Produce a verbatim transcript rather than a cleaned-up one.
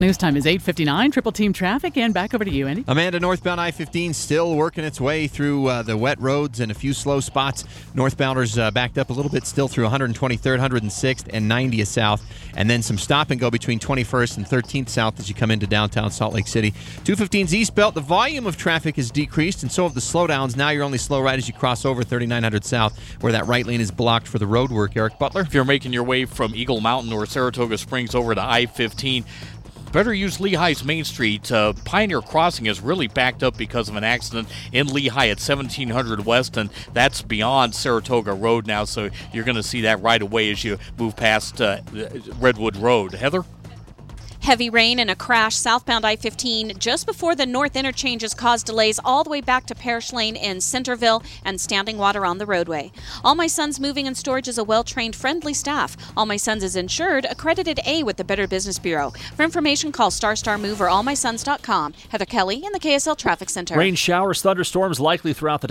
News time is eight fifty-nine. Triple Team Traffic, and back over to you, Andy. Amanda, northbound I fifteen still working its way through uh, the wet roads and a few slow spots. Northbounders uh, backed up a little bit still through one twenty-third, one oh sixth, and ninetieth south. And then some stop and go between twenty-first and thirteenth south as you come into downtown Salt Lake City. two fifteen's eastbound, the volume of traffic has decreased, and so have the slowdowns. Now you're only slow right as you cross over thirty-nine hundred south, where that right lane is blocked for the road work. Eric Butler? If you're making your way from Eagle Mountain or Saratoga Springs over to I fifteen, better use Lehigh's Main Street. Uh, Pioneer Crossing is really backed up because of an accident in Lehigh at seventeen hundred West, and that's beyond Saratoga Road now, so you're going to see that right away as you move past uh, Redwood Road. Heather? Heavy rain and a crash southbound I fifteen just before the north interchanges caused delays all the way back to Parish Lane in Centerville and standing water on the roadway. All My Sons Moving and Storage is a well-trained, friendly staff. All My Sons is insured, accredited A with the Better Business Bureau. For information, call Star Star Move or all my sons dot com. Heather Kelly in the K S L Traffic Center. Rain showers, thunderstorms likely throughout the day.